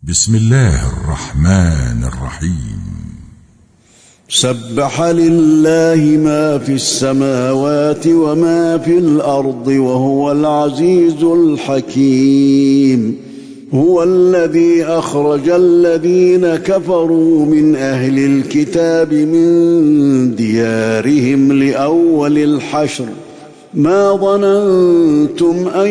بسم الله الرحمن الرحيم. سبح لله ما في السماوات وما في الأرض وهو العزيز الحكيم. هو الذي أخرج الذين كفروا من أهل الكتاب من ديارهم لأول الحشر ما ظننتم أن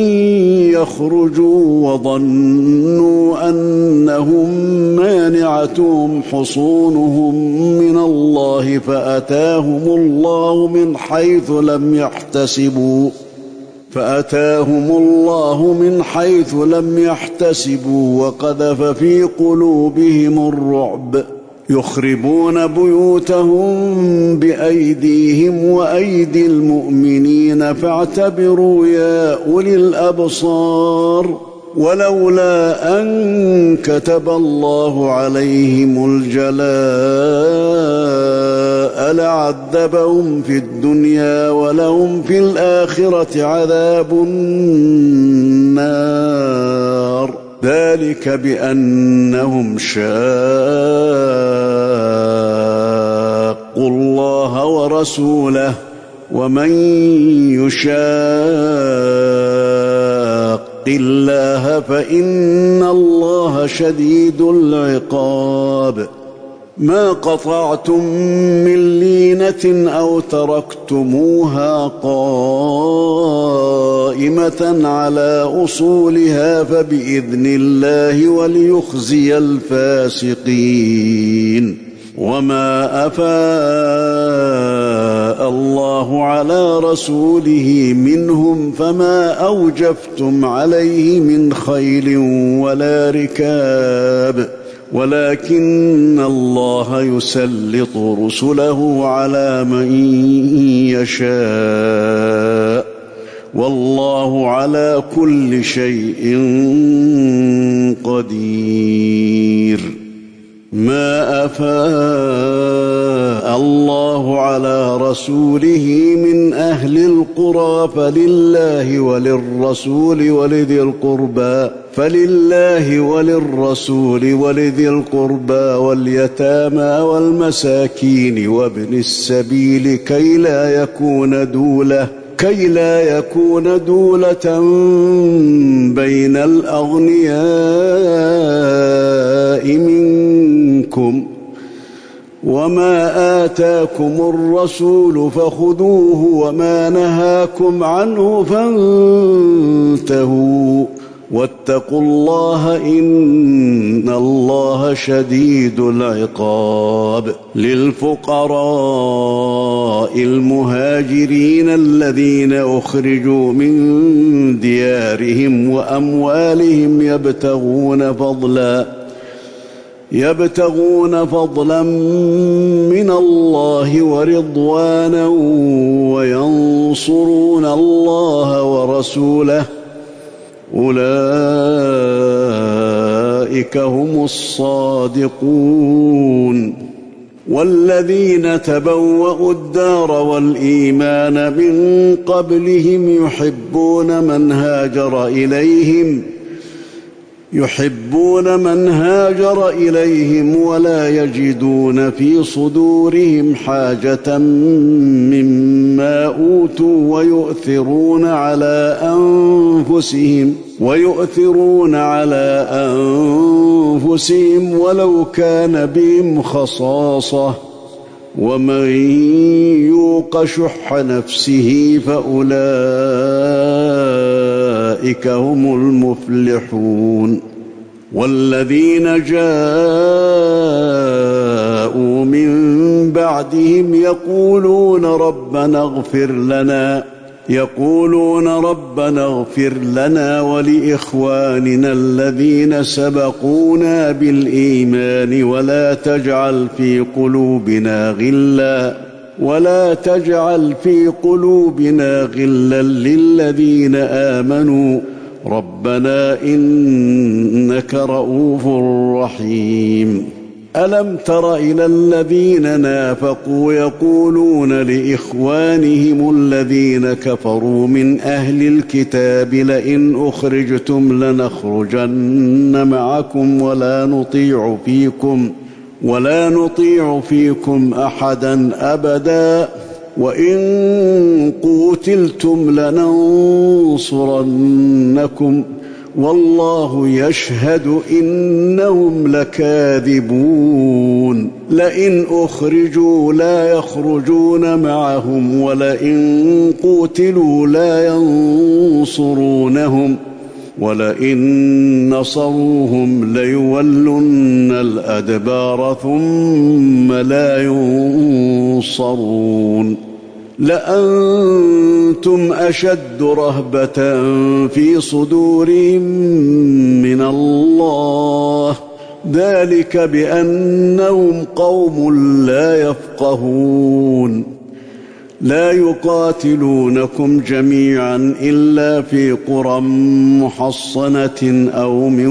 يخرجوا وظنوا أنهم مانعتهم حصونهم من الله فأتاهم الله من حيث لم يحتسبوا وقذف في قلوبهم الرعب يخربون بيوتهم بأيديهم وأيدي المؤمنين فاعتبروا يا أولي الأبصار. ولولا أن كتب الله عليهم الجلاء لعذبهم في الدنيا ولهم في الآخرة عذاب النار. ذلك بأنهم شاقوا الله ورسوله ومن يشاق الله فإن الله شديد العقاب. ما قطعتم من لينة أو تركتموها قائمة على أصولها فبإذن الله وليخزي الفاسقين. وما أفاء الله على رسوله منهم فما أوجفتم عليه من خيل ولا ركاب ولكن الله يسلط رسله على من يشاء والله على كل شيء قدير. ما أفاء الله على رسوله من أهل القرى فلله وللرسول ولذي القربى واليتامى والمساكين وابن السبيل كي لا يكون دولة بين الأغنياء منكم. وما آتاكم الرسول فخذوه وما نهاكم عنه فانتهوا واتقوا الله إن الله شديد العقاب. للفقراء المهاجرين الذين أخرجوا من ديارهم وأموالهم يبتغون فضلا من الله ورضوانا وينصرون الله ورسوله أولئك هم الصادقون. والذين تبوأوا الدار والإيمان من قبلهم يحبون من هاجر إليهم ولا يجدون في صدورهم حاجة مما أوتوا ويؤثرون على أنفسهم ولو كان بهم خصاصة ومن يوق شح نفسه فأولئك هم المفلحون. والذين جاءوا من بعدهم يقولون ربنا اغفر لنا ولإخواننا الذين سبقونا بالإيمان ولا تجعل في قلوبنا غلا للذين آمنوا ربنا إنك رؤوف رحيم. ألم تر إلى الذين نافقوا يقولون لإخوانهم الذين كفروا من أهل الكتاب لئن أخرجتم لنخرجن معكم ولا نطيع فيكم أحدا أبدا وإن قوتلتم لننصرنكم والله يشهد إنهم لكاذبون لئن أخرجوا لا يخرجون معهم ولئن قوتلوا لا ينصرونهم ولئن نصروهم ليولن الأدبار ثم لا ينصرون لأنتم أشد رهبة في صدورهم من الله ذلك بأنهم قوم لا يفقهون لا يقاتلونكم جميعا إلا في قرى محصنة أو من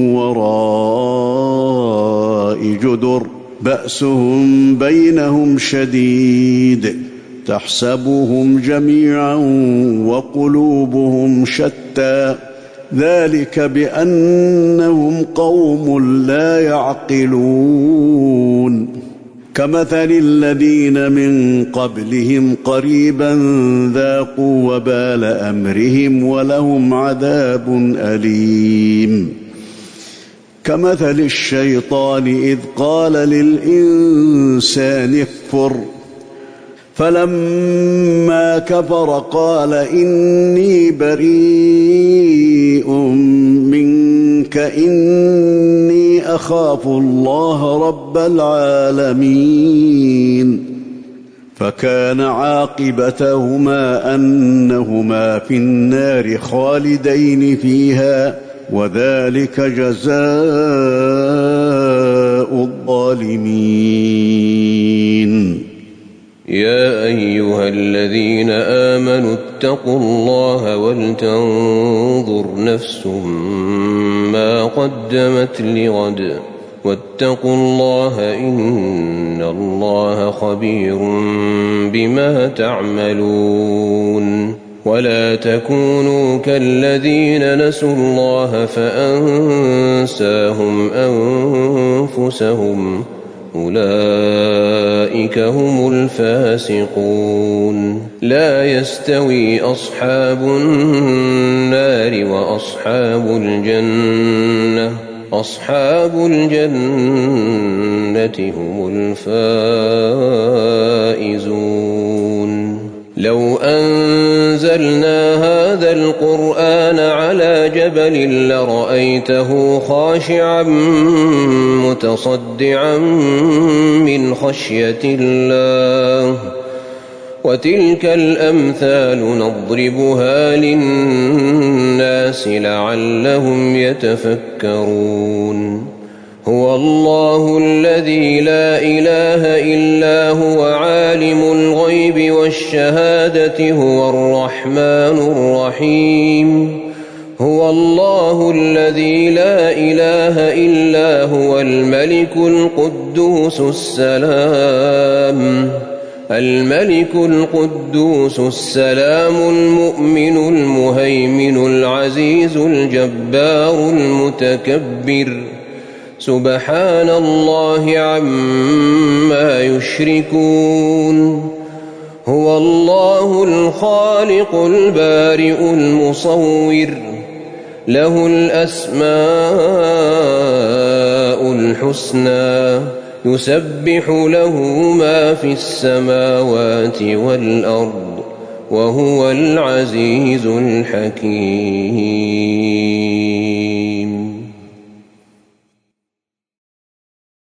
وراء جدر بأسهم بينهم شديد تحسبهم جميعا وقلوبهم شتى ذلك بأنهم قوم لا يعقلون كمثل الذين من قبلهم قريبا ذاقوا وبال أمرهم ولهم عذاب أليم كمثل الشيطان إذ قال للإنسان اكفر فلما كفر قال إني بريء منك إني أخاف الله رب العالمين فكان عاقبتهما أنهما في النار خالدين فيها وذلك جزاء الظالمين يا أيها الذين آمنوا اتقوا الله ولتنظر نفس ما قدمت لغد واتقوا الله إن الله خبير بما تعملون ولا تكونوا كالذين نسوا الله فأنساهم أنفسهم أولئك هم الفاسقون لا يستوي أصحاب النار وأصحاب الجنة أصحاب الجنة هم الفائزون لو أنزلنا هذا القرآن على جبل لرأيته خاشعا متصدعا من خشية الله وتلك الأمثال نضربها للناس لعلهم يتفكرون هو الله الذي لا إله إلا هو عالم الغيب والشهادة هو الرحمن الرحيم هو الله الذي لا إله إلا هو الملك القدوس السلام المؤمن المهيمن العزيز الجبار المتكبر سبحان الله عما يشركون هو الله الخالق البارئ المصور له الأسماء الحسنى يسبح له ما في السماوات والأرض وهو العزيز الحكيم